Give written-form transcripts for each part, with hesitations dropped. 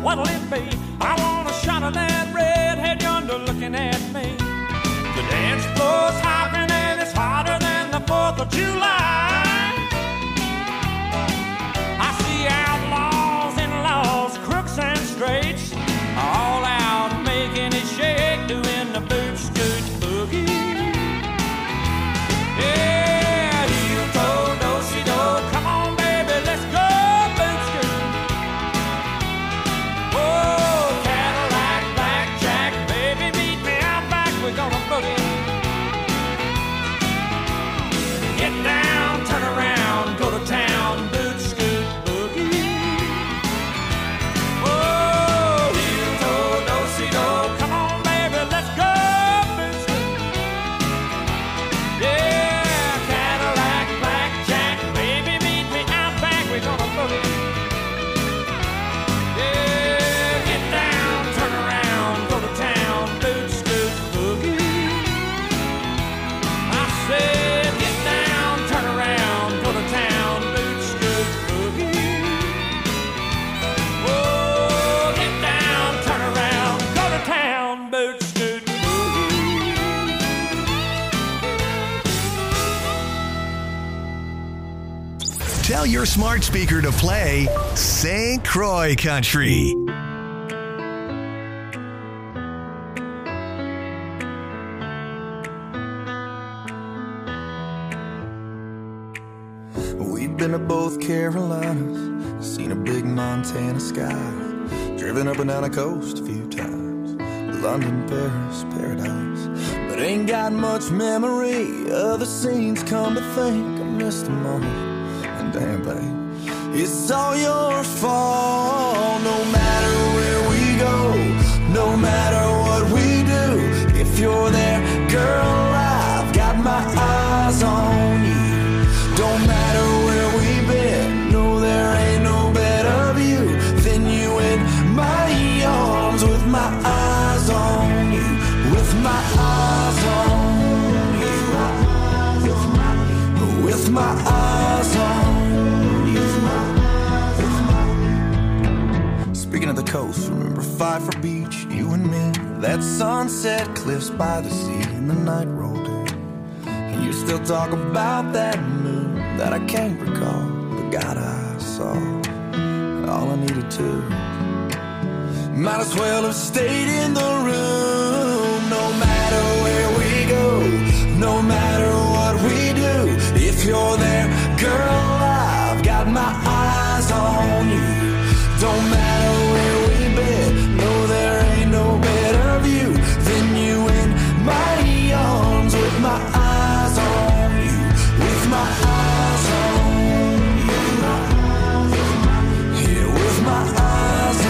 what'll it be? I want a shot of that redhead yonder looking at me. The dance floor's hopping and it's hotter than the 4th of July. I see outlaws and laws, crooks and straights, all out making it shake, doing the boot scoot boogie. Yeah, heel toe, do-si-do, come on baby, let's go boot scoot. Oh, Cadillac, blackjack, baby, meet me out back, we're gonna boogie. Get down, turn around, go to town, boot scoot boogie. Oh, heel toe, do-si-do, come on baby, let's go boot scoot. Yeah, Cadillac, blackjack, baby, meet me out back, we're gonna boogie. Yeah, get down, turn around, go to town, boot scoot boogie. I said, get down, turn around, go to town, boot scoot boogie. Oh, get down, turn around, go to town, boot scoot boogie. Tell your smart speaker to play St. Croix Country. We've been to both Carolinas, seen a big Montana sky, driven up and down the coast a few times, London, Paris, paradise, but ain't got much memory of the scenes. Come to think, I missed them all, and damn babe, it's all your fault. No matter where we go, no matter what we do, if you're there, girl, I've got my eyes on you. Don't matter where we've been, no, there ain't no better view than you in my arms, with my eyes on you, with my eyes on you, with my eyes on you. Speaking of the coast, remember Pfeiffer Beach, you and me, that sunset cliffs by the sea, and the night rolled in. And you still talk about that moon that I can't recall, but God, I saw all I needed to. Might as well have stayed in the room. No matter where we go, no matter what we do, if you're there, girl, I've got my eyes on you. Don't matter where we've been, no, there ain't no better view than you in my arms, with my eyes on you, with my eyes on you, yeah, with my eyes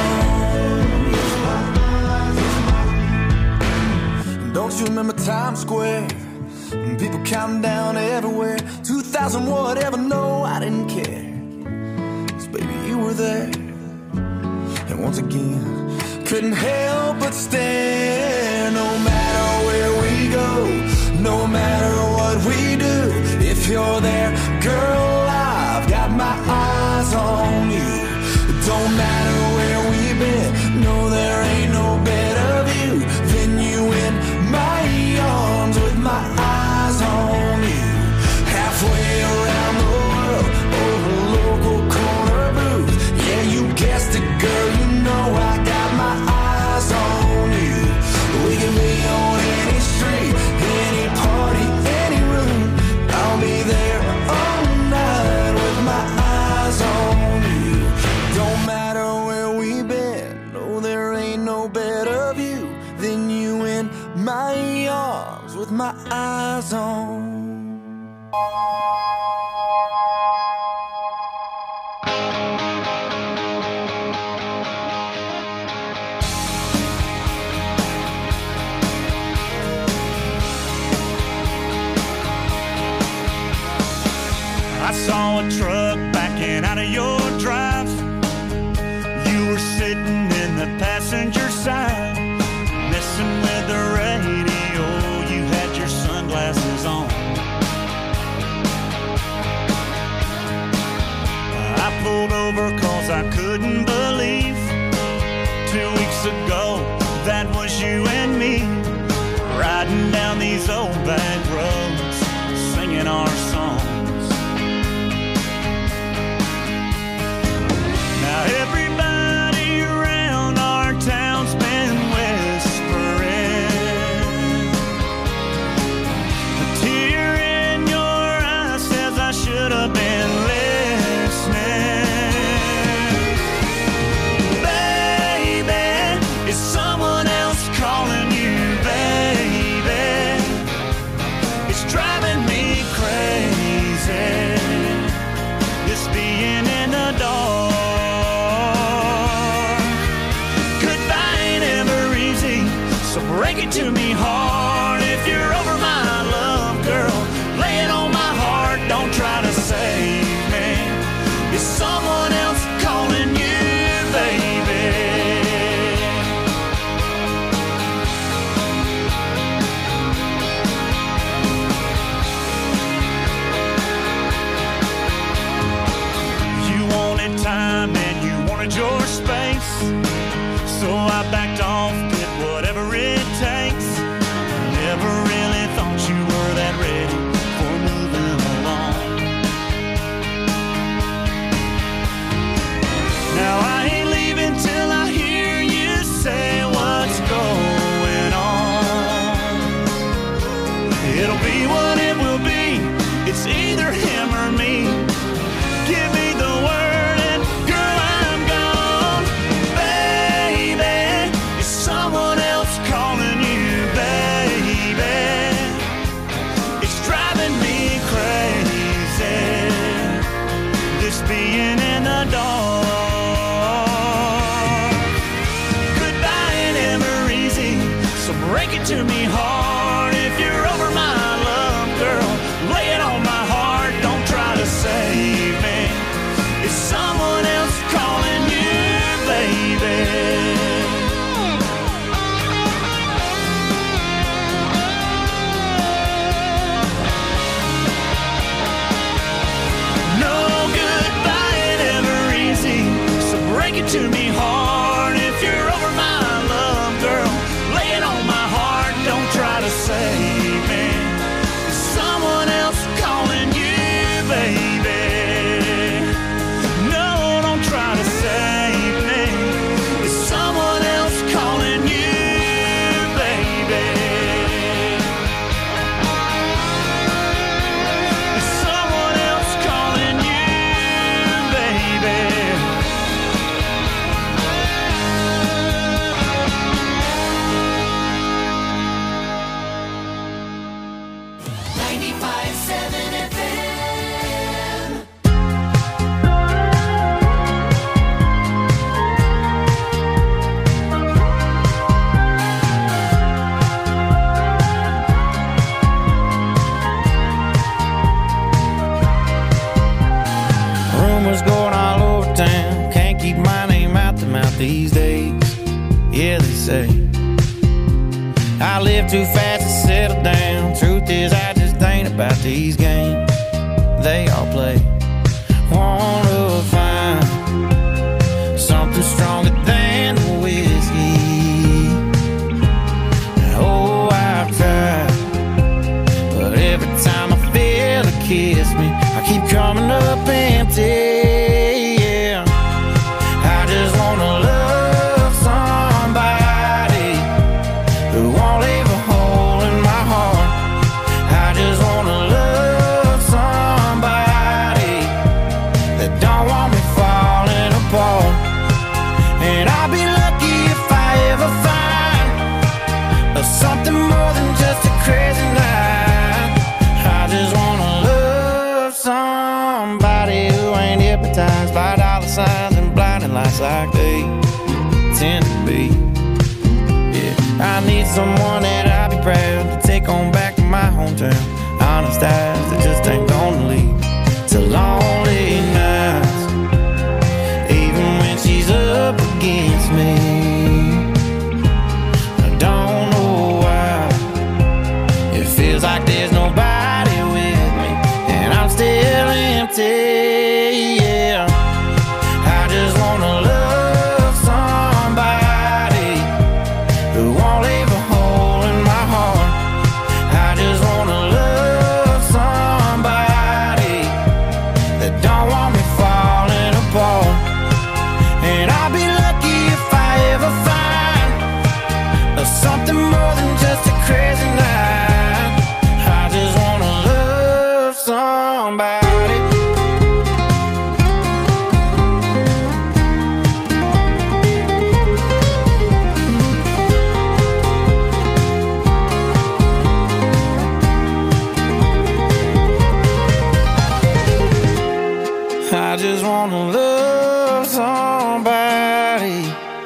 on you. Don't you remember Times Square? People counting down everywhere, 2,000 whatever, no, I didn't care, 'cause baby, you were there. And once again, couldn't help but stare. No matter where we go, no matter what we do, if you're there, girl, I've got my eyes on you. Don't matter where we've been, no, there ain't no better view than you in my arms, with my eyes on you. Halfway around the world, over local corner booth, yeah, you guessed it, girl, you know I got my eyes on you. We can be on any street, any party, any room, I'll be there all night with my eyes on you. Don't matter where we've been, no, there ain't no better view than you in my arms, with my eyes on. I saw a truck backing out of your drive. You were sitting in the passenger side, messing with the radio. You had your sunglasses on. I pulled over 'cause I couldn't believe years ago, that was you and me, riding down these old back roads, singing our songs. Now everybody around our town's been whispering. A tear in your eye says I should have been listening. Baby, is someone else calling you, baby? It's driving me crazy, this being in the dark. Goodbye ain't ever easy, so break it to me hard. If you're over my love, girl, lay it on my heart. Don't try to save me. Is someone else calling you, baby? You wanted time and you wanted your space, so I backed off, did whatever it takes. Never really thought you were that ready for moving along. Now I ain't leaving till I hear you say what's going on. It'll be what it will be, it's either him or me. Give me the word and girl, I'm gone. Baby, is someone else calling you, baby? It's driving me crazy, this being in the dark. Goodbye ain't ever easy, so break it to me hard. If you're over my love, girl, lay it on my heart. Don't try to save me. Is someone else calling you, baby? No, goodbye ain't ever easy, so break it to me hard. If you're over my love, girl, lay it on my heart. Don't try to save me. Is someone else calling you, baby? No, don't try to save me. Is someone else calling you, baby? Is someone else calling you, baby? 95.7 FM. Rumors going all over town, can't keep my name out the mouth these days. Yeah, they say I live too fast to settle down. Truth is, I just ain't about these games they all play. Wanna find something stronger than the whiskey. Oh, I've tried, but every time I feel a kiss me, I keep coming up empty. Yeah, I just wanna love somebody who won't leave a hole in my heart. I just wanna love somebody that don't want me falling apart. And I'll be lucky if I ever find something more than just a crazy night. I just wanna love somebody who ain't hypnotized by dollar signs and blinding lights like they tend to be. Yeah, I need someone that I'll be proud to take on back to my hometown. Honest eyes that just ain't gonna lead to lonely nights, even when she's up against me. I don't know why it feels like there's nobody with me, and I'm still empty. Yeah, I just wanna love somebody just wanna love somebody.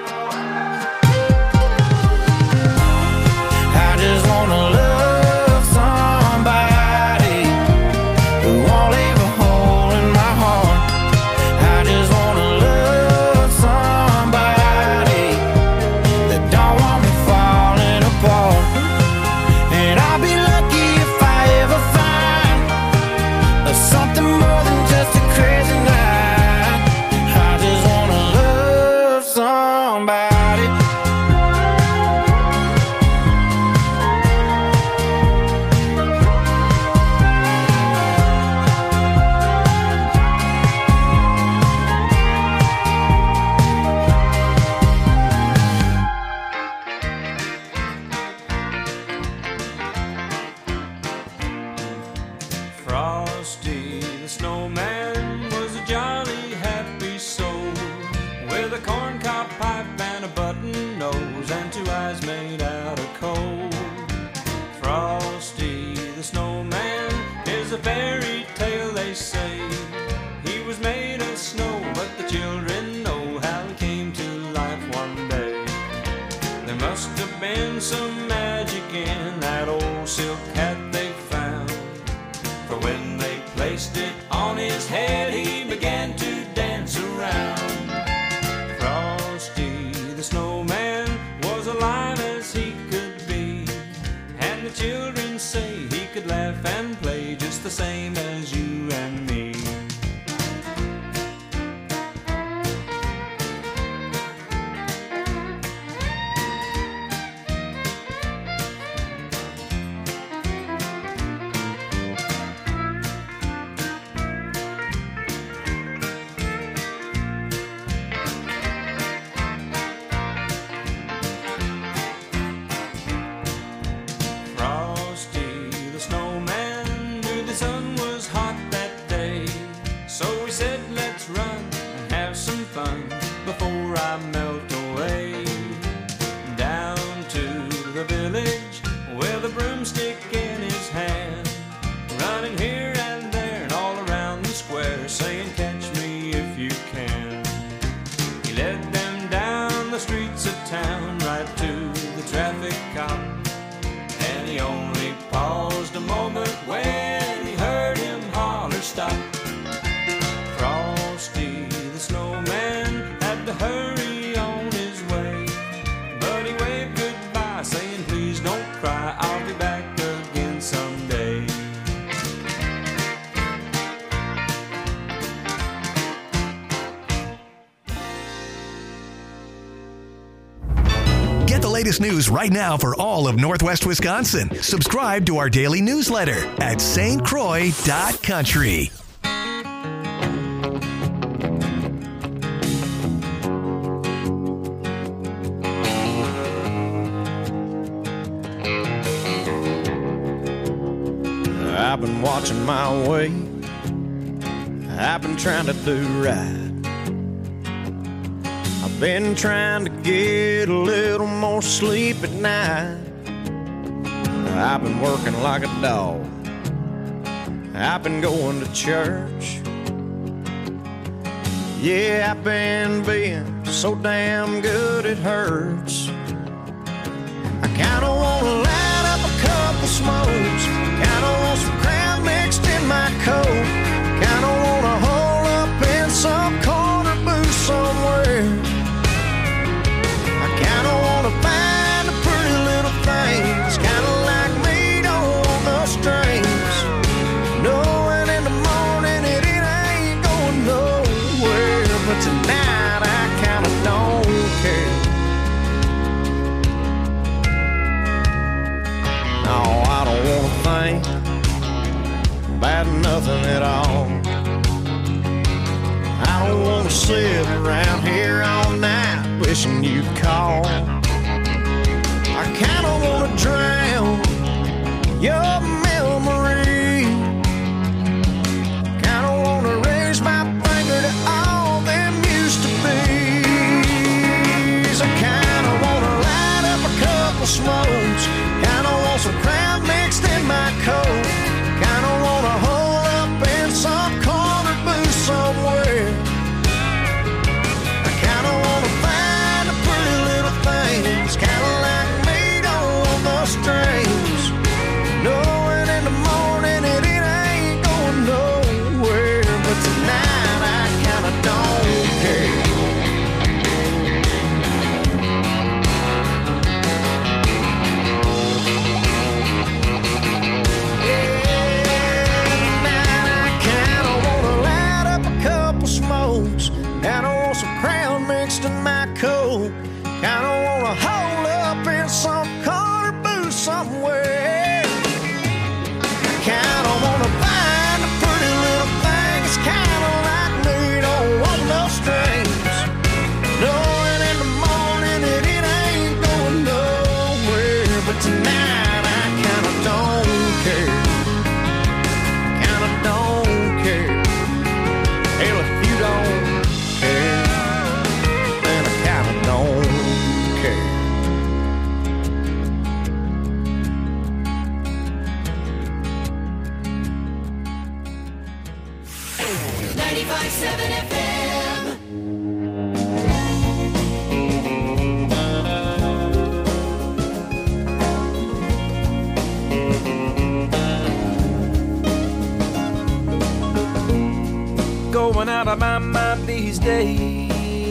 I just wanna love somebody who won't leave a hole in my heart. I just wanna love somebody that don't want me falling apart. And I'll be lucky if I ever find something more than just a crazy night. I just wanna love somebody. Frosty the snowman was a jolly happy soul with a corncob pipe and a button nose and two eyes made out of coal. Frosty the snowman is a fairy tale, they say. He was made of snow, but the children know how he came to life one day. There must have been some magic in that old silk hat they found, for when they placed it on his head, he began to dance around. Frosty the snowman was alive as he could be, and the children say he could laugh and play just the same as you and me. Frosty the snowman knew the sun was hot that day, so he said, let's run and have some fun before I melt away. Down to the village with a broomstick in his hand, running here and there and all around the square, saying, catch me if you can. He led them down the streets of town right to the traffic cop, and he only paused a moment when he heard him holler, stop. Frosty the snowman had to hurry on his way, but he waved goodbye, saying, please don't cry, I'll be back again someday. Get the latest news right now for all of Northwest Wisconsin. Subscribe to our daily newsletter at stcroix.country. I've been watching my weight. I've been trying to do right. I've been trying to get a little more sleep at night. I've been working like a dog. I've been going to church. Yeah, I've been being so damn good it hurts. I kinda wanna light up a couple smokes. Kinda want some crowd mixed in my coat. Kinda wanna hole up in some corner booth somewhere. I kinda wanna find a pretty little thing. It's kinda like me, don't want no strings. Knowing in the morning it ain't going nowhere. But tonight I kinda don't care. No, I don't wanna think about nothing at all. I don't wanna sit around here all night wishing you'd call. I kinda wanna drown your memory. Kinda wanna raise my finger to all them used to be's. I kinda wanna light up a couple smokes. Kinda want some crowd mixed in my coat. Kinda wanna hole up in some corner booth somewhere. 95.7 FM. Going out of my mind these days,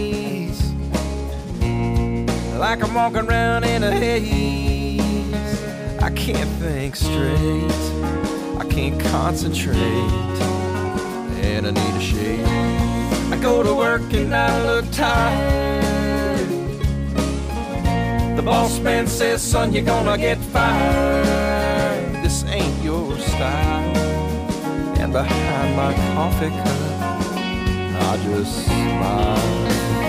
like I'm walking around in a haze. I can't think straight, I can't concentrate, and I need a shave. I go to work and I look tired. The boss man says, son, you're gonna get fired. This ain't your style. And behind my coffee cup, I just smile.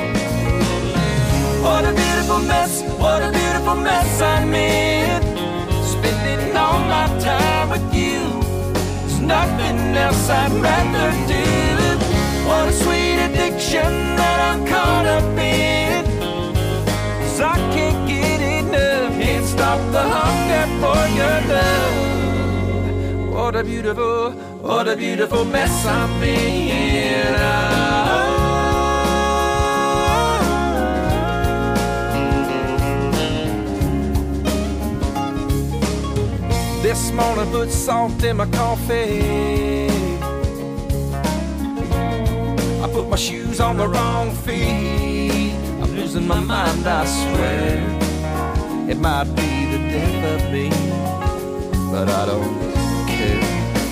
What a beautiful mess, what a beautiful mess I'm in. Spending all my time with you, there's nothing else I'd rather do. What a sweet addiction that I'm caught up in, 'cause I can't get enough, can't stop the hunger for your love. What a beautiful mess I'm in. This morning put salt in my coffee. I put my shoes on the wrong feet. I'm losing my mind, I swear. It might be the death of me, but I don't care.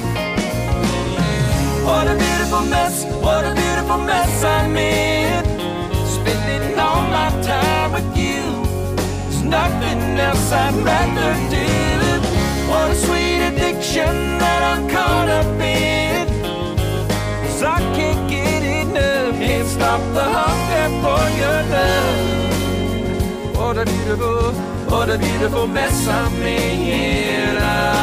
What a beautiful mess, what a beautiful mess I'm in. Spending all my time with you, there's nothing else I'd rather do. What a sweet addiction that I'm caught up in, 'cause I can't get enough, can't stop the hunger for your love. What a beautiful mess I'm in.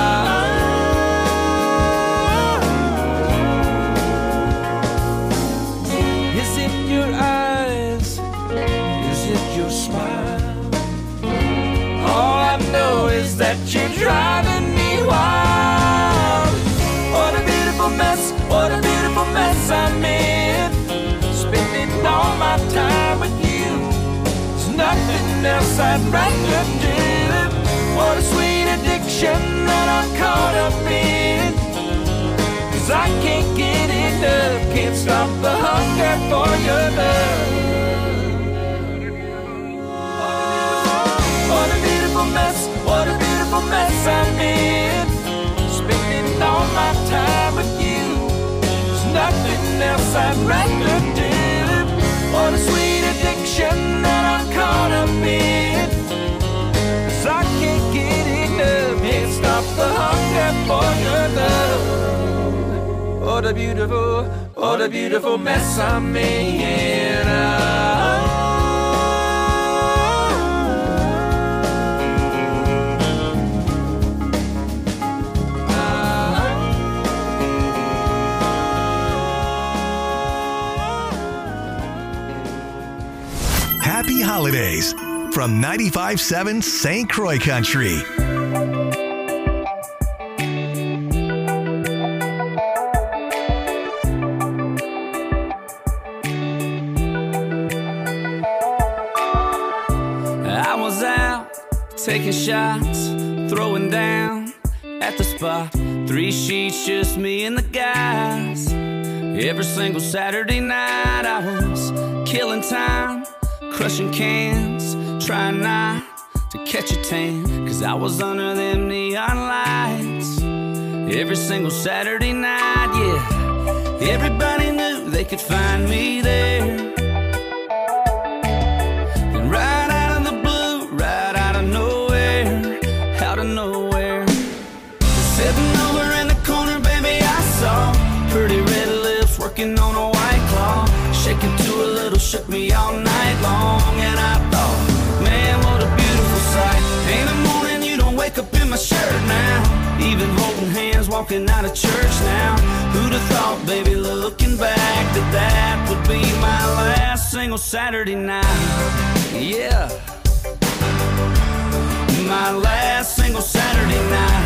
Is it your eyes? Is it your smile? All I know is that you're driving me wild. What a beautiful mess, what a beautiful mess I'm in. Spending all my time with you, there's nothing else I'd rather do. What a sweet addiction that I'm caught up in, 'cause I can't get enough, can't stop the hunger for your love. What a beautiful mess, what a beautiful mess I'm in. Spending all my time with you, there's nothing else I'd rather do. What a sweet addiction that I'm caught up in, 'cause I can't get enough, can't stop the hunger for your love. What a beautiful mess I'm in. Happy holidays from 95.7 St. Croix Country. I was out taking shots, throwing down at the spot. 3 sheets, just me and the guys. Every single Saturday night I was killing time, crushing cans, trying not to catch a tan, 'cause I was under them neon lights. Every single Saturday night, yeah. Everybody knew they could find me there. And right out of the blue, right out of nowhere, out of nowhere, sitting over in the corner, baby, I saw pretty red lips working on a white claw, shaking to a little, shook me all night long. And I thought, man, what a beautiful sight. Ain't a morning you don't wake up in my shirt now, even holding hands, walking out of church now. Who'd have thought, baby, looking back, that that would be my last single Saturday night. Yeah, my last single Saturday night.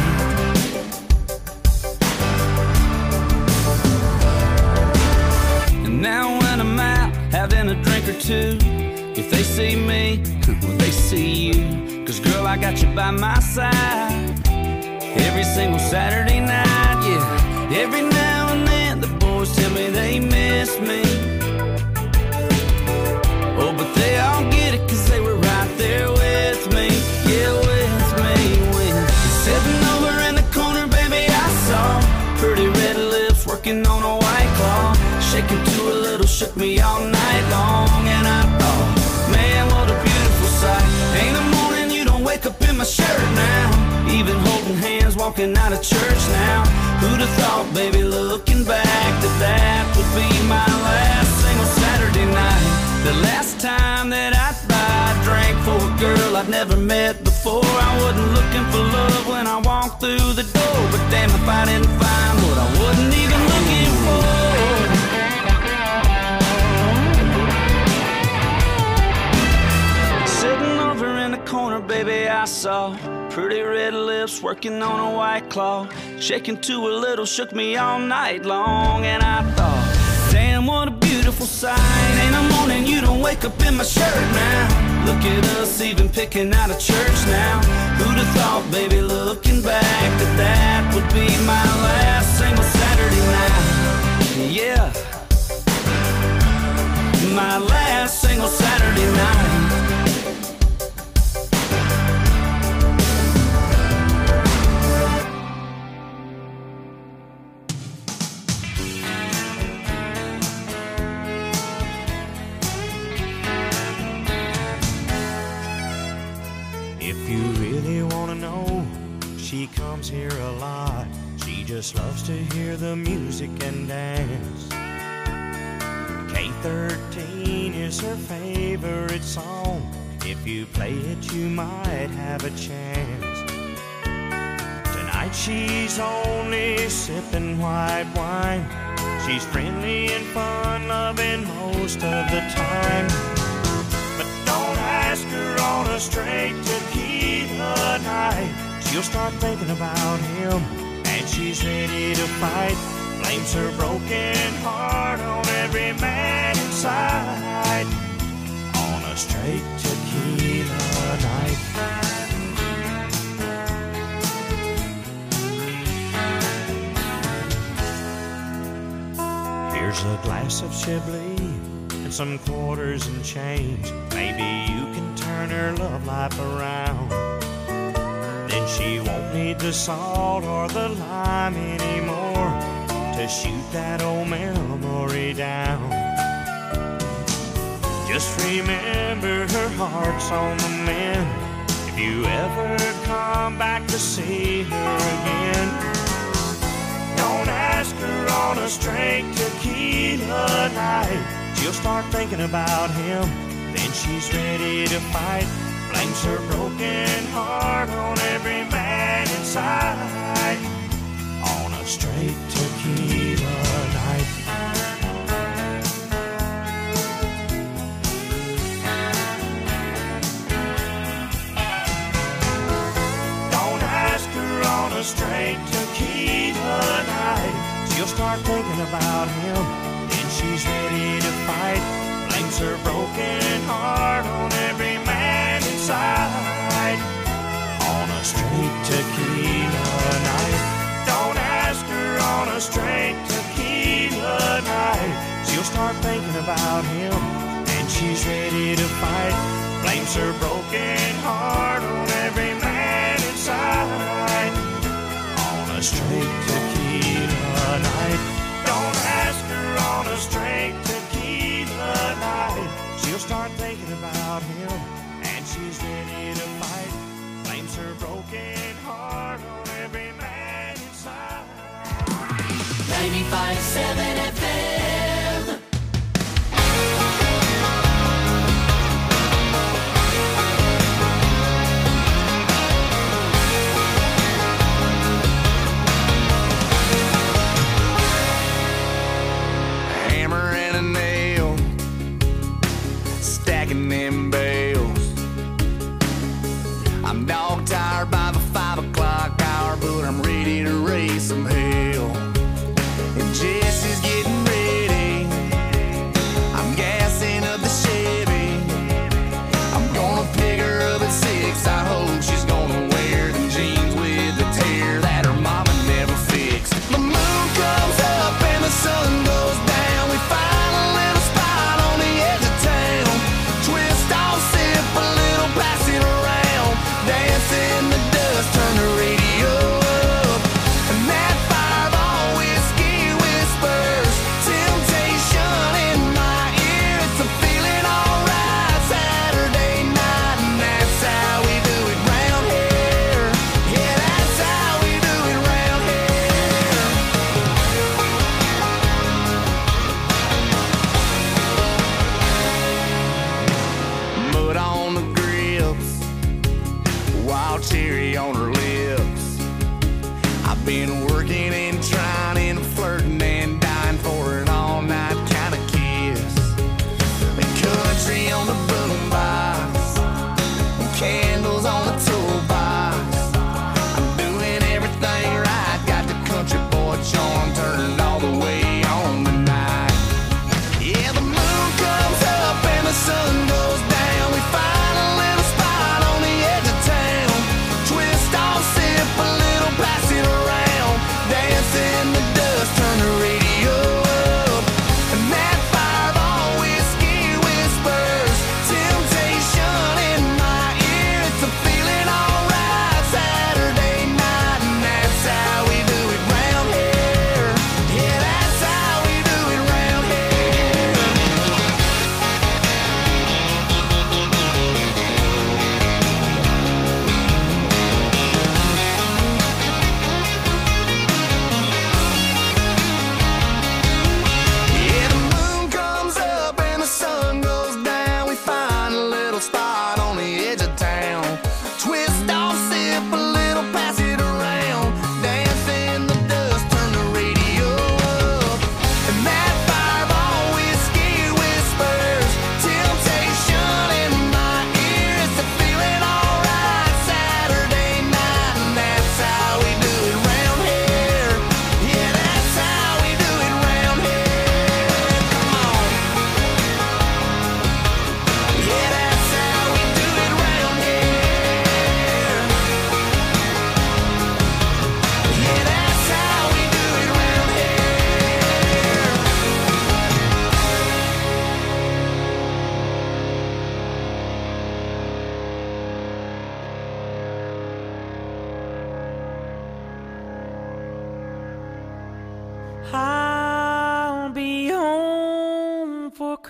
too. If they see me, well, they see you. 'Cause girl, I got you by my side every single Saturday night, yeah. Every now and then the boys tell me they miss me. Oh, but they all get it 'cause they were right there with me. Yeah, with me. When sitting over in the corner, baby, I saw pretty red lips working on a White Claw. Shaking to a little, shook me all night long. And I thought, man, what a beautiful sight. Ain't the morning you don't wake up in my shirt now. Even holding hands, walking out of church now. Who'd have thought, baby, looking back, that that would be my last single Saturday night. The last time that I'd buy a drink for a girl I'd never met before. I wasn't looking for love when I walked through the door. But damn if I didn't find what I wasn't even looking for. Sitting over in the corner, baby, I saw pretty red lips working on a White Claw. Shaking to a little, shook me all night long. And I thought, damn, what a beautiful sight. Ain't no morning you don't wake up in my shirt now. Look at us even picking out of church now. Who'd have thought, baby, looking back, that that would be my last single Saturday night. Yeah, my last single Saturday night. She comes here a lot. She just loves to hear the music and dance. K13 is her favorite song. If you play it, you might have a chance. Tonight she's only sipping white wine. She's friendly and fun-loving most of the time. But don't ask her on a straight tequila night. She'll start thinking about him, and she's ready to fight. Blames her broken heart on every man inside. On a straight tequila night. Here's a glass of Chablis and some quarters and change. Maybe you can turn her love life around. Then she won't need the salt or the lime anymore to shoot that old memory down. Just remember her heart's on the mend. If you ever come back to see her again, don't ask her on a straight tequila night. She'll start thinking about him, then she's ready to fight. Blames her broken heart on every man inside. On a straight tequila night. Don't ask her on a straight tequila night. She'll start thinking about him, then she's ready to fight. Blames her broken heart on every man inside. On a straight tequila night. Don't ask her on a straight tequila night. She'll start thinking about him, and she's ready to fight. Blames her broken heart on every man inside. On a straight tequila night. Don't ask her on a straight tequila night. She'll start thinking about him, and she's ready to fight. Blames her broken heart on every man inside. 95.7 FM. Hammer and a nail, stacking them bales. I'm dog tired by the 5 o'clock hour, but I'm ready to raise some hell. And Jesse's getting ready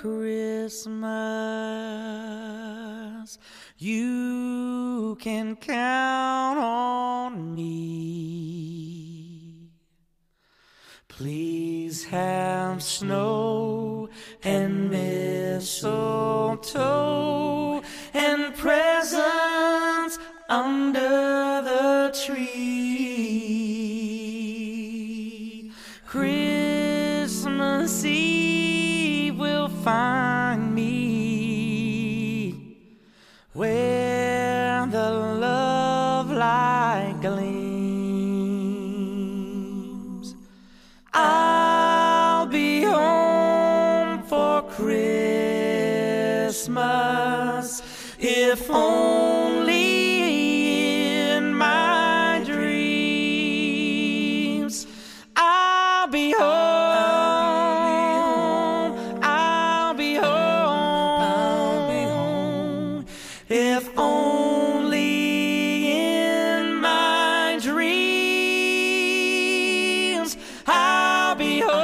Christmas. You can count on me. Please have snow and mistletoe and presents under the tree. Christmas Eve will find me where the love light gleams. I'll be home for Christmas, if only in my dreams. I'll be home. I'll be home. If only in my dreams. I'll be home.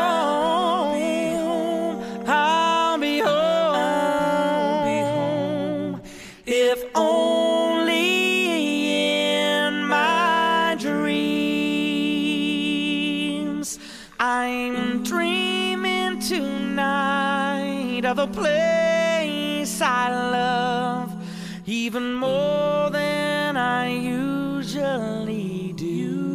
I'll be home. If only in my dreams. I'm dreaming tonight of a place I love even more than I usually do.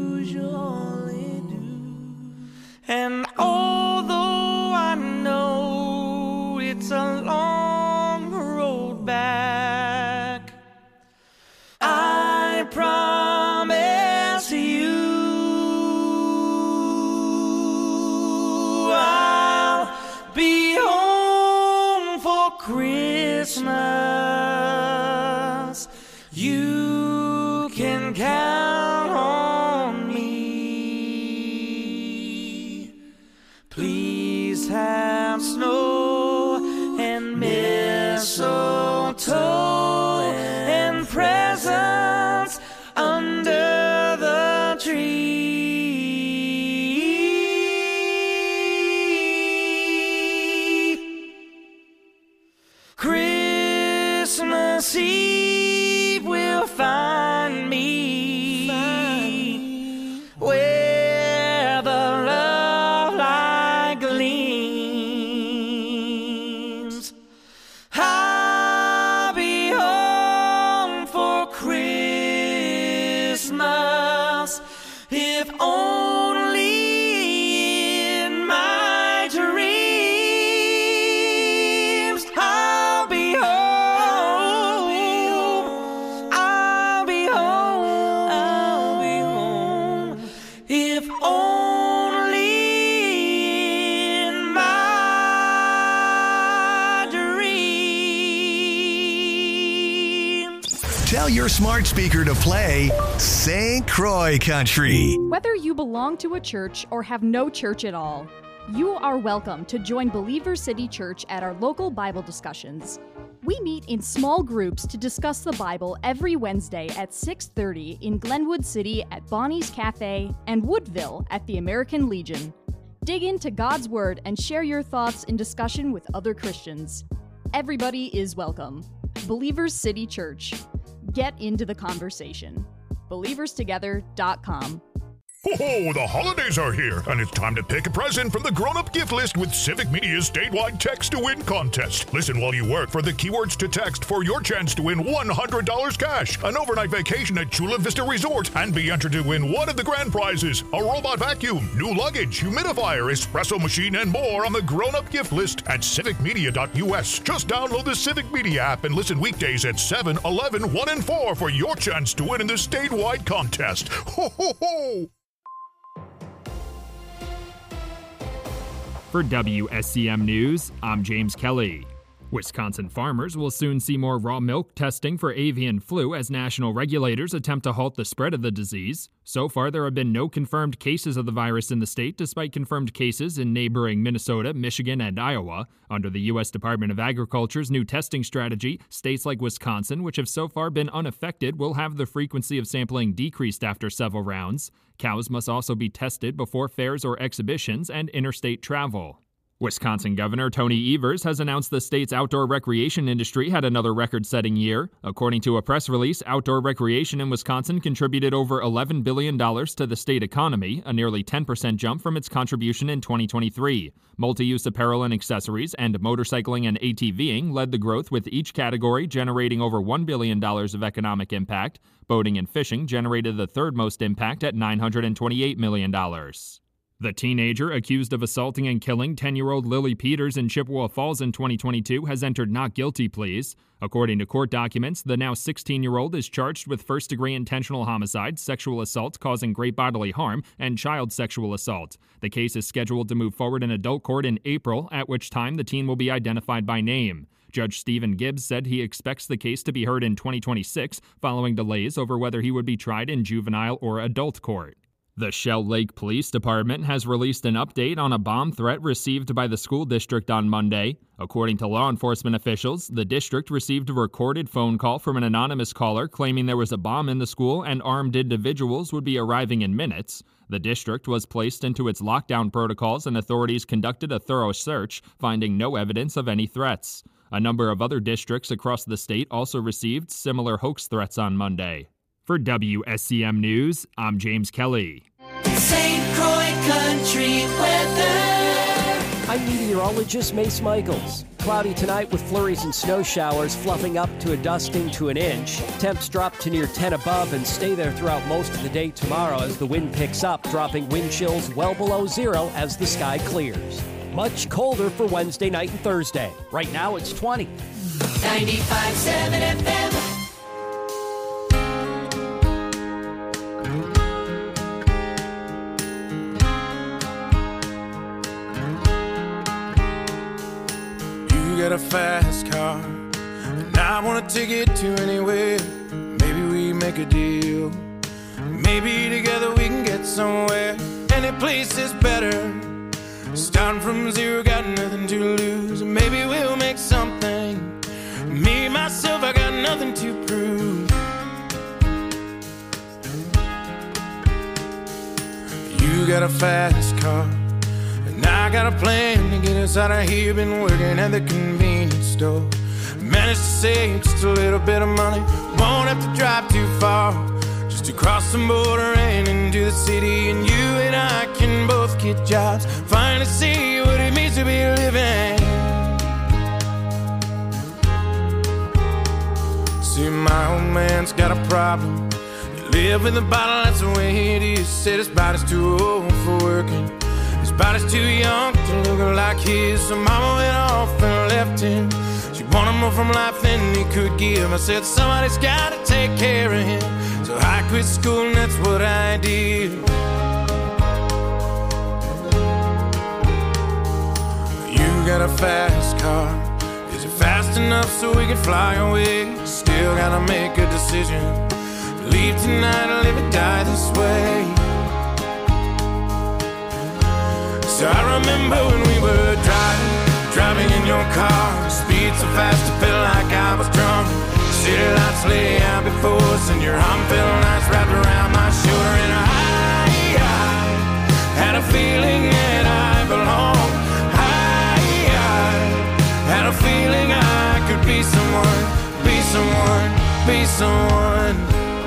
And although I know it's a long road back, I promise you I'll be home for Christmas. You can count on me. Please have snow and mistletoe and presents under the tree. Christmas Eve will find me where the love light gleams. I'll be home for Christmas, if only in my dreams. I'll be home. I'll be home. If only in my dreams. Tell your smart speaker to play St. Croix Country. Whether you belong to a church or have no church at all, you are welcome to join Believer City Church at our local Bible discussions. We meet in small groups to discuss the Bible every Wednesday at 6:30 in Glenwood City at Bonnie's Cafe and Woodville at the American Legion. Dig into God's Word and share your thoughts in discussion with other Christians. Everybody is welcome. Believers City Church. Get into the conversation. BelieversTogether.com. Ho-ho, the holidays are here, and it's time to pick a present from the grown-up gift list with Civic Media's statewide text-to-win contest. Listen while you work for the keywords to text for your chance to win $100 cash, an overnight vacation at Chula Vista Resort, and be entered to win one of the grand prizes, a robot vacuum, new luggage, humidifier, espresso machine, and more on the grown-up gift list at civicmedia.us. Just download the Civic Media app and listen weekdays at 7, 11, 1, and 4 for your chance to win in the statewide contest. Ho-ho-ho! For WSCM News, I'm James Kelly. Wisconsin farmers will soon see more raw milk testing for avian flu as national regulators attempt to halt the spread of the disease. So far, there have been no confirmed cases of the virus in the state, despite confirmed cases in neighboring Minnesota, Michigan, and Iowa. Under the U.S. Department of Agriculture's new testing strategy, states like Wisconsin, which have so far been unaffected, will have the frequency of sampling decreased after several rounds. Cows must also be tested before fairs or exhibitions and interstate travel. Wisconsin Governor Tony Evers has announced the state's outdoor recreation industry had another record-setting year. According to a press release, outdoor recreation in Wisconsin contributed over $11 billion to the state economy, a nearly 10% jump from its contribution in 2023. Multi-use apparel and accessories and motorcycling and ATVing led the growth, with each category generating over $1 billion of economic impact. Boating and fishing generated the third most impact at $928 million. The teenager accused of assaulting and killing 10-year-old Lily Peters in Chippewa Falls in 2022 has entered not guilty pleas. According to court documents, the now 16-year-old is charged with first-degree intentional homicide, sexual assault causing great bodily harm, and child sexual assault. The case is scheduled to move forward in adult court in April, at which time the teen will be identified by name. Judge Stephen Gibbs said he expects the case to be heard in 2026, following delays over whether he would be tried in juvenile or adult court. The Shell Lake Police Department has released an update on a bomb threat received by the school district on Monday. According to law enforcement officials, the district received a recorded phone call from an anonymous caller claiming there was a bomb in the school and armed individuals would be arriving in minutes. The district was placed into its lockdown protocols and authorities conducted a thorough search, finding no evidence of any threats. A number of other districts across the state also received similar hoax threats on Monday. For WSCM News, I'm James Kelly. St. Croix Country Weather. I'm meteorologist Mace Michaels. Cloudy tonight with flurries and snow showers fluffing up to a dusting to an inch. Temps drop to near 10 above and stay there throughout most of the day tomorrow as the wind picks up, dropping wind chills well below zero as the sky clears. Much colder for Wednesday night and Thursday. Right now it's 20. 95.7 FM. Got a fast car, and I wanna take it to anywhere. Maybe we make a deal. Maybe together we can get somewhere. Any place is better. Starting from zero, got nothing to lose. Maybe we'll make something. Me, myself, I got nothing to prove. You got a fast car, I got a plan to get us out of here. Been working at the convenience store. Managed to save just a little bit of money. Won't have to drive too far, just to cross the border and into the city. And you and I can both get jobs, finally see what it means to be living. See, my old man's got a problem. He live with a bottle, that's the way it is. Said his body's too old for working. His body's too young to look like his. So mama went off and left him. She wanted more from life than he could give. I said somebody's gotta take care of him. So I quit school and that's what I did. You got a fast car. Is it fast enough so we can fly away? Still gotta make a decision. Leave tonight or live or die this way. So I remember when we were driving in your car. Speed so fast it felt like I was drunk. City lights lay out before us, and your arm felt nice wrapped around my shoulder. And I had a feeling that I belonged. I had a feeling I could be someone, be someone, be someone.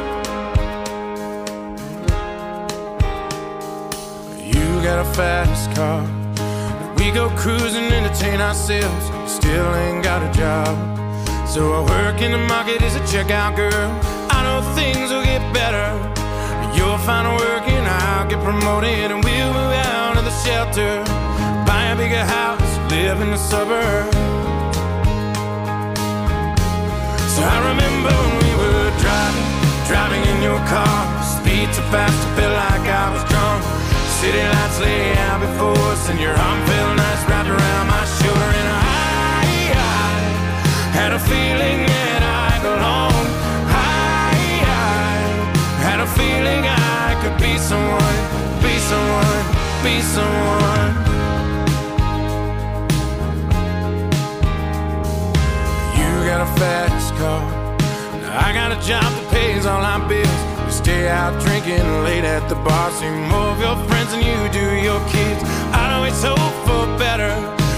Got a fast car. We go cruising, entertain ourselves. Still ain't got a job. So I work in the market as a checkout girl. I know things will get better. You'll find work and I'll get promoted, and we'll move out of the shelter, buy a bigger house, live in the suburbs. So I remember when we were driving in your car. Speed so fast it felt like I was drunk. City lights lay out before us, and your arm felt nice wrapped around my shoulder. And I had a feeling that I belonged. I had a feeling I could be someone, be someone, be someone. You got a fast car. Now I got a job that pays all our bills. We stay out drinking late at the bar. See more of your friends than you do your kids. I'd always hope for better.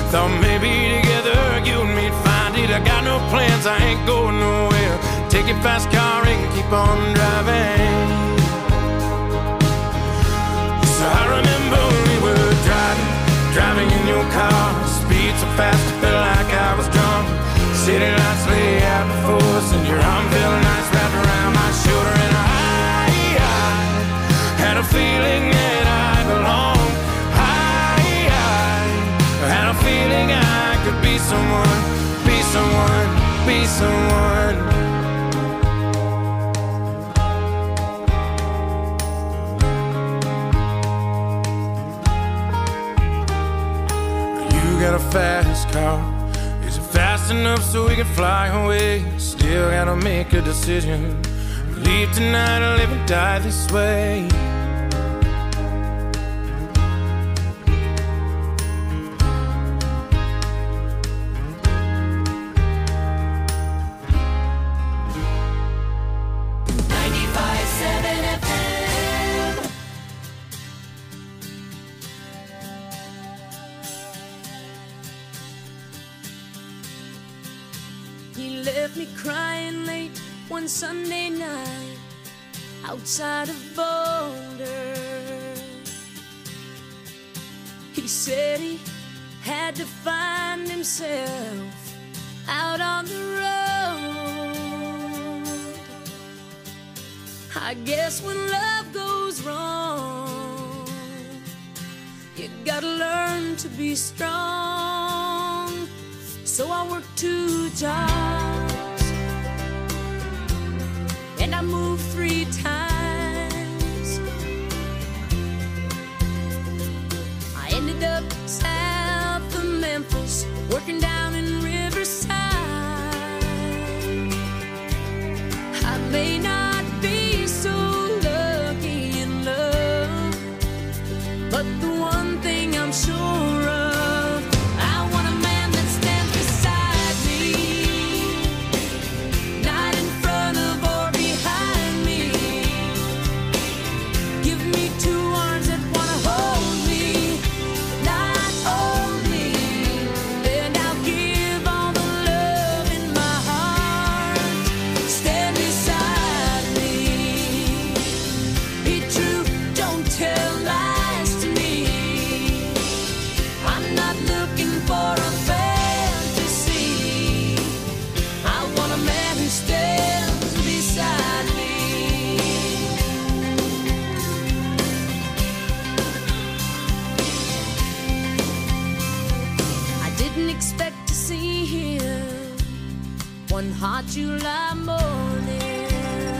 distance, I ain't going nowhere. Take your fast car and keep on driving. So I remember we were driving in your car. Speed so fast, I felt like I was drunk. City lights lay out before us, and your arm felt nice wrapped around my shoulder. And I had a feeling that I belonged. I had a feeling I could be someone, be someone, be someone. You got a fast car. Is it fast enough so we can fly away? Still gotta make a decision. Leave tonight or live and die this way. He left me crying late one Sunday night outside of Boulder. He said he had to find himself out on the road. I guess when love goes wrong, you gotta learn to be strong. So I worked 2 jobs and I moved 3 times. I ended up south of Memphis, working down in Riverside. I may not be so lucky in love, but the one thing I'm sure of, I want a man that stands beside me, not in front of or behind me. Give me 2 arms that wanna hold me, not only, and I'll give all the love in my heart. Stand beside me. Be true, don't tell lies to me. I'm not looking for a fantasy. I want a man who stands beside me. I didn't expect to see him one hot July morning.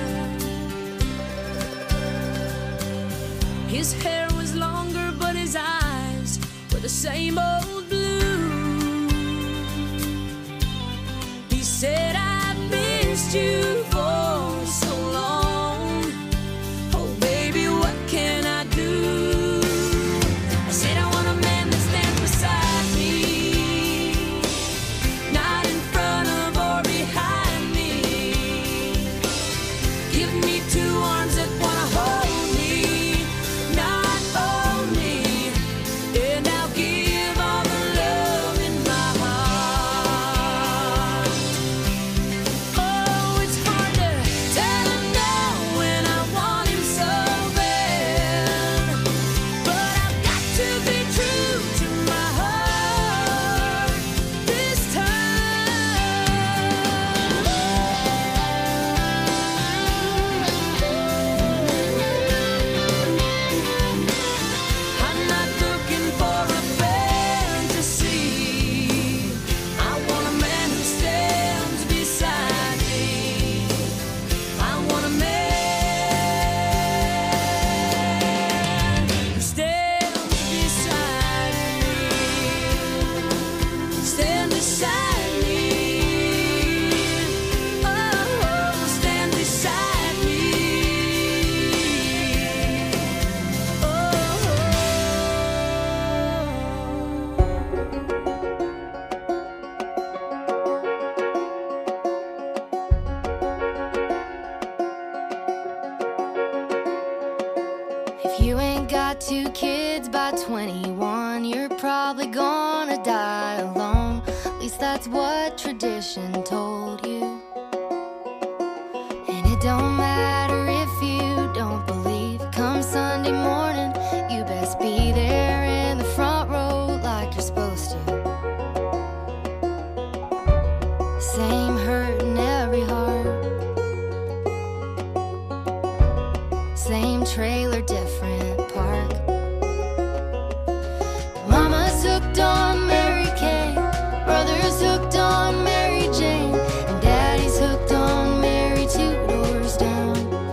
His hair was longer, but his eyes were the same old blue. He said, I've missed you for so long. Oh, baby, what can I do? I said, I want a man that stands beside me, not in front of or behind me. Give me 2 arms that wanna hold me, not only, and I'll give all the love in my heart. Oh, it's hard to tell him no when I want him so bad, but I've got to be true to my heart this time. I'm not looking for a fantasy. I want a man who stands beside me. I want a man who stands beside me. Stand beside me. Oh, stand beside me. If you ain't got 2 kids by 21, you're probably gonna die alone. At least that's what tradition told you. And it don't matter if you don't believe. Come Sunday morning, you best be there in the front row like you're supposed to. Same hurt in every heart, same trailer, different park. Mama's hooked on Mary Kay, brother's hooked on Mary Jane, and daddy's hooked on Mary two doors down.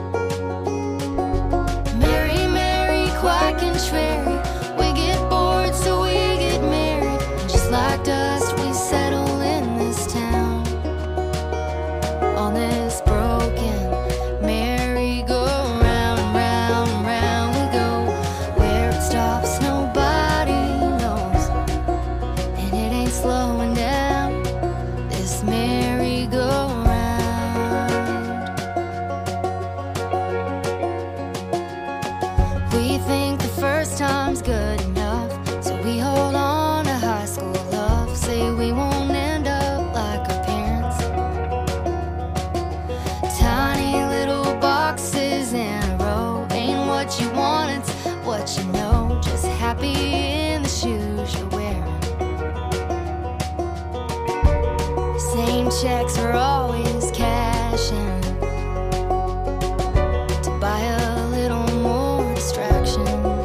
Mary, Mary, quack and cherry, we get bored so we get married, and just like dust we settle in this town. On this broken merry-go-round, round, round we go. Where it stops nobody knows, and it ain't slowing down, this merry-go-round. We think the first time's good enough, so we hold on to high school love. Say we won't end up like our parents, tiny little boxes in a row. Ain't what you want, it's what you know. Just happy in the shoes you're wearing. Same checks are always cashing to buy a little more distraction.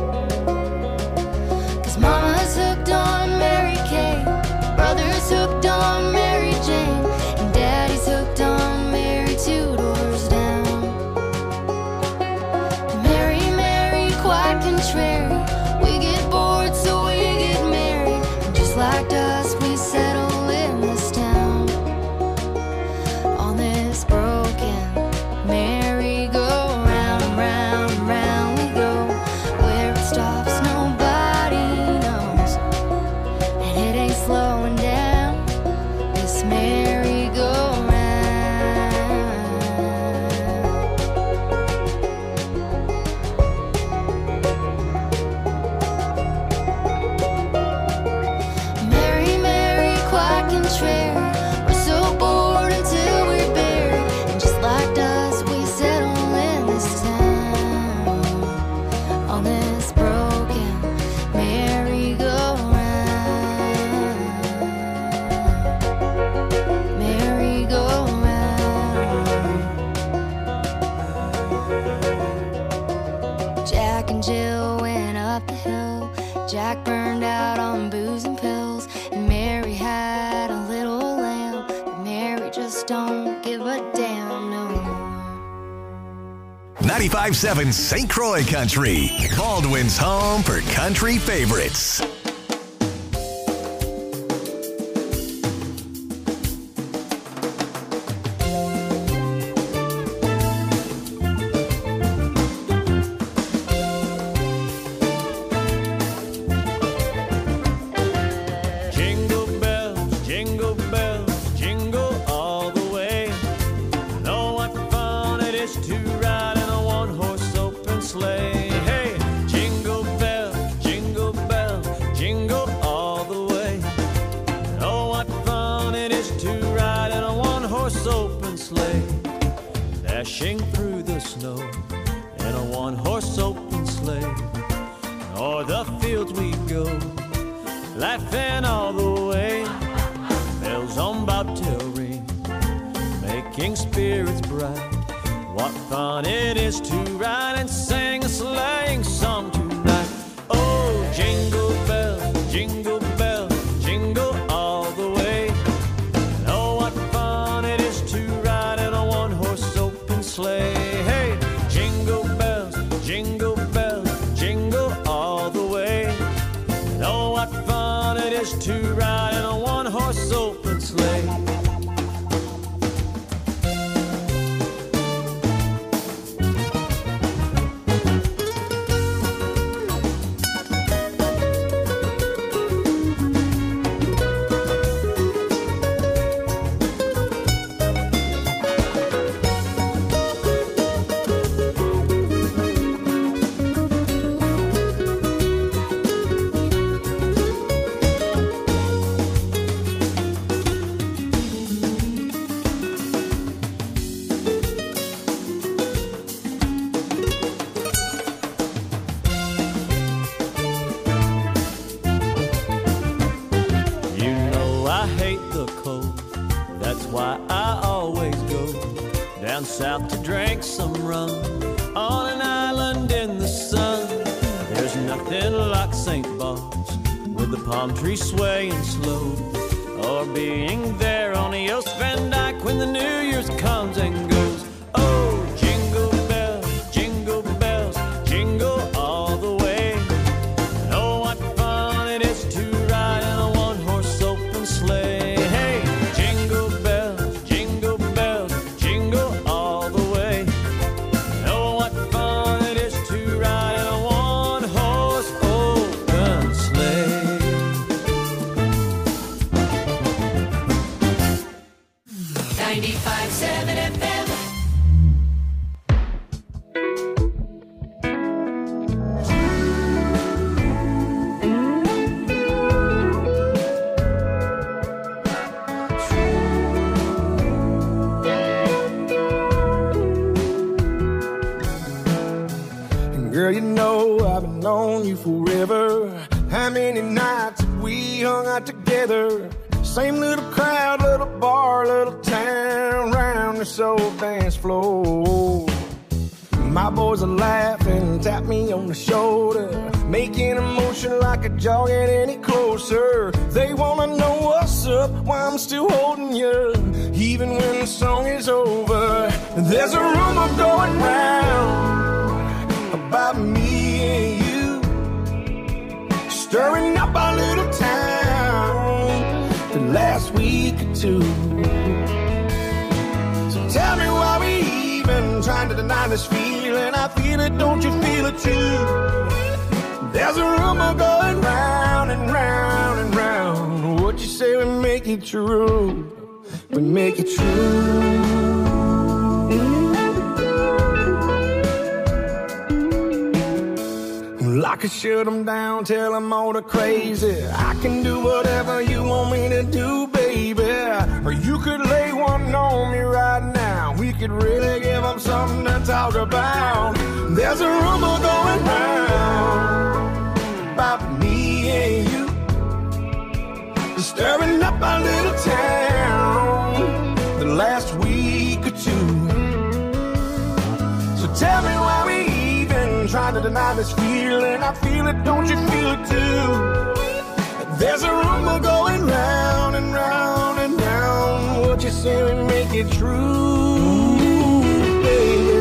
'Cause mama's hooked on Mary Kay, brother's hooked on Mary Jane, and daddy's hooked on Mary two doors down. Mary, Mary, quite contrary, we get bored so we get married, and just like dust we settle in this town. On this broken merry-go-round, round, round we go. Where it stops nobody knows, and it ain't slowing down, this merry-go-round. Mary, Mary, quite contrary, we're so bored until we're buried, and just like dust we settle in this town. On this broken merry-go-round, merry-go-round. Jack and Jill went up the hill. Jack burned out on booze and pills, and Mary had a little lamb, but Mary just don't give a damn no more. 95.7 St. Croix Country, Baldwin's home for country favorites. Jingle bells, jingle all the way. Know what fun it is to ride in a one-horse open sleigh. Hey, jingle bells, jingle all the way. Know what fun it is to ride in a one-horse open sleigh. Dashing through the snow in a one-horse open sleigh. O'er the fields we go, laughing all the way. Bells on bobtail ring, making spirits bright. What fun it is to ride and sing a sleighing song tonight. Oh, jingle bells, jingle all the way. Oh, what fun it is to ride in a one-horse open sleigh. Hey, jingle bells, jingle all the way. Oh, what fun it is to ride in a one-horse open sleigh. why I always go down south to drink some rum on an island in the sun. There's nothing like St. Bart's with the palm trees swaying slow, or being there on the Oost Van Dyke when the New Year's comes and goes. Oh, jingle bells, jingle all the way. Oh, what fun it is to ride in a one-horse open sleigh. Hey, jingle bells, jingle all the way. Oh, what fun it is to ride in a one-horse open sleigh. 95.7 FM. Girl, you know I've been on you forever. How many nights have we hung out together? Same little crowd, little bar, little town, round this old dance floor. My boys are laughing, tap me on the shoulder, making a motion like a jaw get any closer. They wanna know what's up, why I'm still holding you, even when the song is over. There's a rumor going round about me and you, stirring up our little town the last week or two. So tell me why we even trying to deny this feeling. I feel it, don't you feel it too? There's a rumor going round and round and round. What you say we make it true? We make it true. I could shut them down, tell them all the crazy. I can do whatever you want me to do, baby. Or you could lay one on me right now. We could really give them something to talk about. There's a rumor going round about me and you, stirring up our little town the last week or two. So tell me why we trying to deny this feeling. I feel it, don't you feel it too? There's a rumor going round and round and round. What you say we make it true, baby.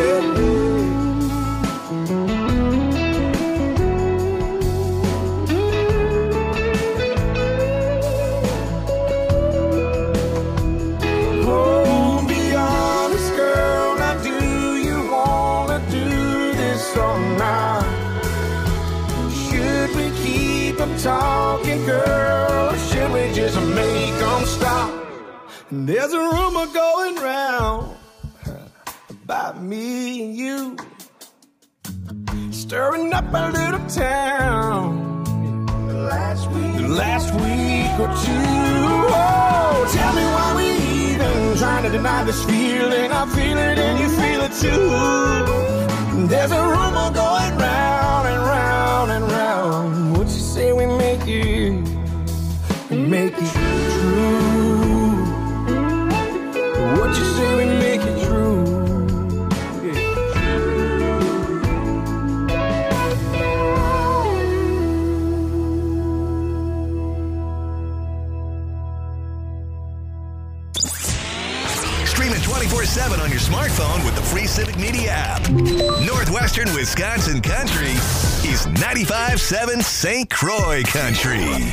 Oh, be honest, girl. Now do you wanna do this or not? Should we keep them talking, girl, or should we just make them stop? There's a rumor going round about me and you, stirring up our little town the last week or two. Oh, tell me why we even trying to deny this feeling. I feel it and you feel it too. There's a rumor going round and round and round. What you say we make it true? What you say we make it true? Stream it 24/7 on your smartphone with the free Civic Media app. Northwestern Wisconsin Country is 95.7 St. Croix Country.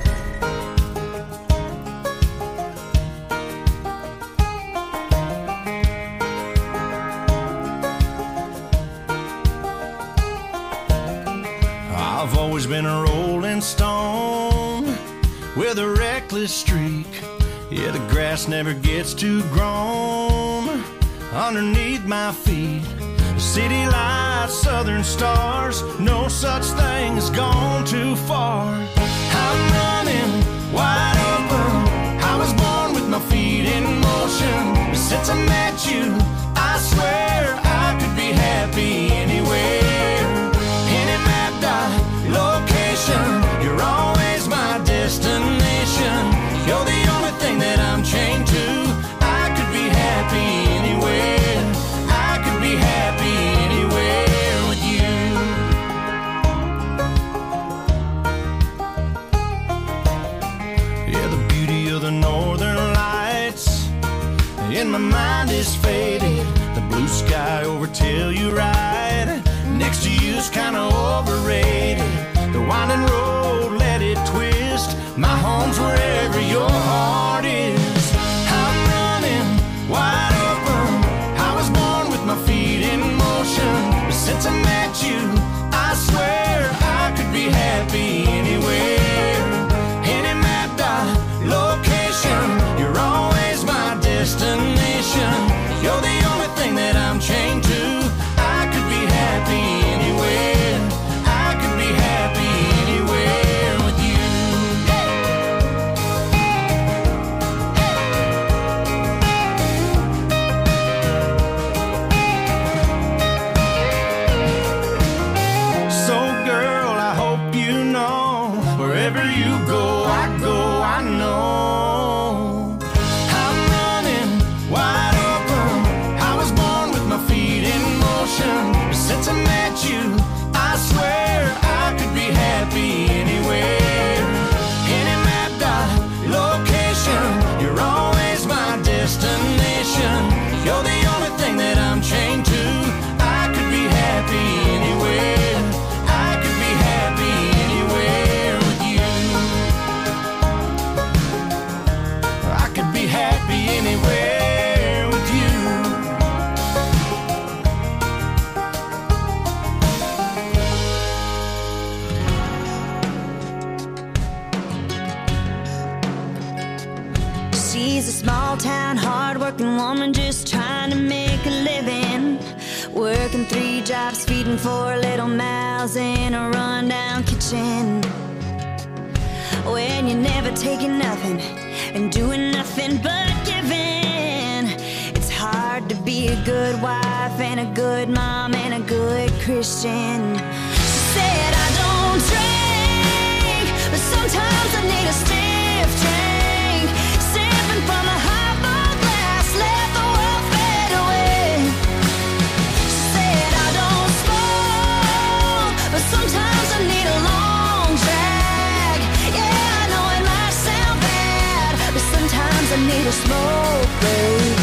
I've always been a rolling stone with a reckless streak. Yeah, the grass never gets too grown underneath my feet. City lights, southern stars, no such thing as gone too far. I'm running wide open. I was born with my feet in motion. Since I met you, I swear I could be happy anywhere. Any mapped out location, you're always my destination. You're the only thing that I'm chained to. and my mind is faded. The blue sky over Telluride next to you's kinda overrated. The winding road, let it twist. My home's wherever your heart is. I'm running wide open. I was born with my feet in motion. But since I met you, I swear I could be happy anywhere. Any map dot location, you're always my destination. You're the only thing that I'm chained to. I could be happy anywhere. I could be happy anywhere with you. So girl, I hope you know, wherever you go, I know. I'm running wide open. I was born with my feet in motion. Since I met you, I swear I could be happy anywhere. Any map dot location, you're always my destination. You're the only thing that I'm chained to. I could be happy anywhere. I could be happy anywhere with you. I could be happy anywhere with you. She's a small town, hard-working woman just trying to make a living. Working 3 jobs, feeding 4 little mouths in a rundown kitchen. When you're never taking nothing and doing nothing but giving, it's hard to be a good wife and a good mom and a good Christian. She said, I don't drink, but sometimes I need a stiff drink. Sipping from a highball glass, let the world fade away. She said, I don't smoke, but sometimes I need a long drag. Yeah, I know it might sound bad, but sometimes I need a smoke break.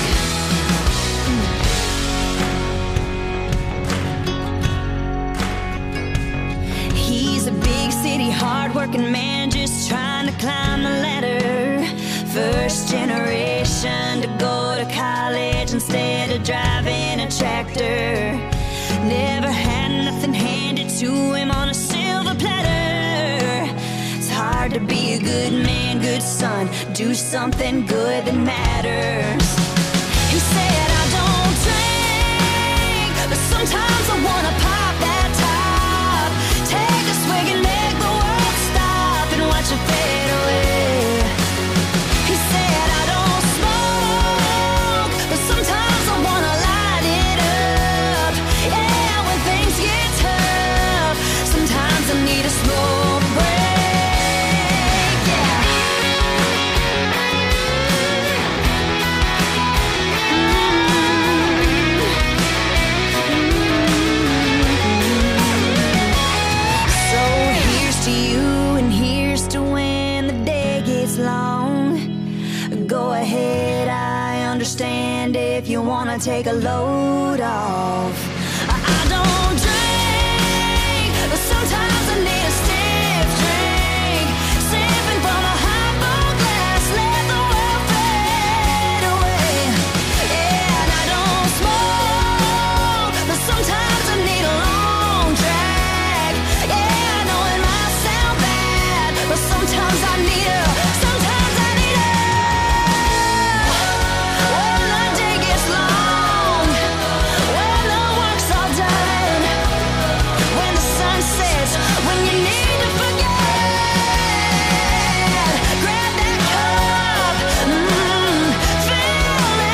He's a big city, hard-working man just trying to climb the ladder. First generation to go to college instead of driving a tractor. Never had nothing handed to him on a silver platter. It's hard to be a good man, good son, do something good that matters. He said, I don't drink, but sometimes I wanna pop that top. Take a swig and make the world stop and watch it fade away. He said, I don't smoke, but sometimes I wanna light it up. Yeah, when things get tough, sometimes I need a smoke break. Yeah. So here's to you and here's to when the day gets long. Go ahead, I understand if you wanna take a load off.